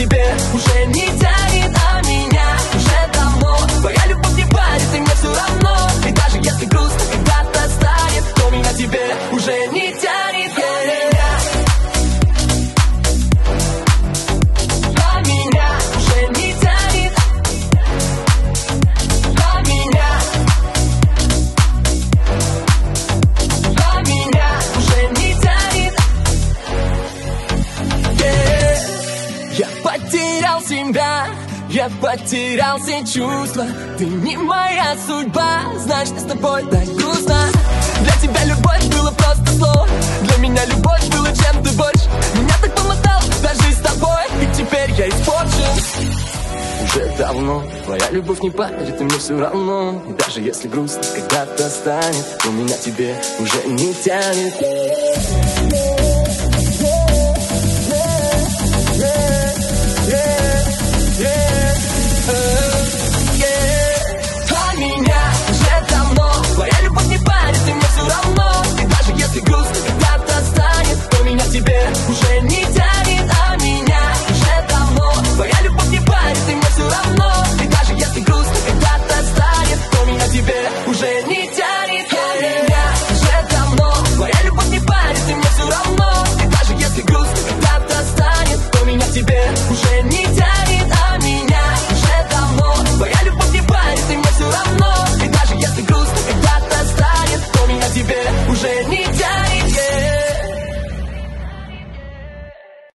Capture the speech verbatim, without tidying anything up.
тебе уже не тянет, а меня уже давно. Твоя любовь не парит, и мне все равно. И даже если грустно когда-то станет, то меня тебе уже не тянет. Yeah. Себя, я потерял все чувства. Ты не моя судьба, значит, с тобой так грустно. Для тебя любовь была просто слово, для меня любовь была чем-то больше. Меня так помотал даже с тобой, и теперь я испорчен. Уже давно твоя любовь не парит, и мне все равно. И даже если грустно когда-то станет, то меня тебе уже не тянет.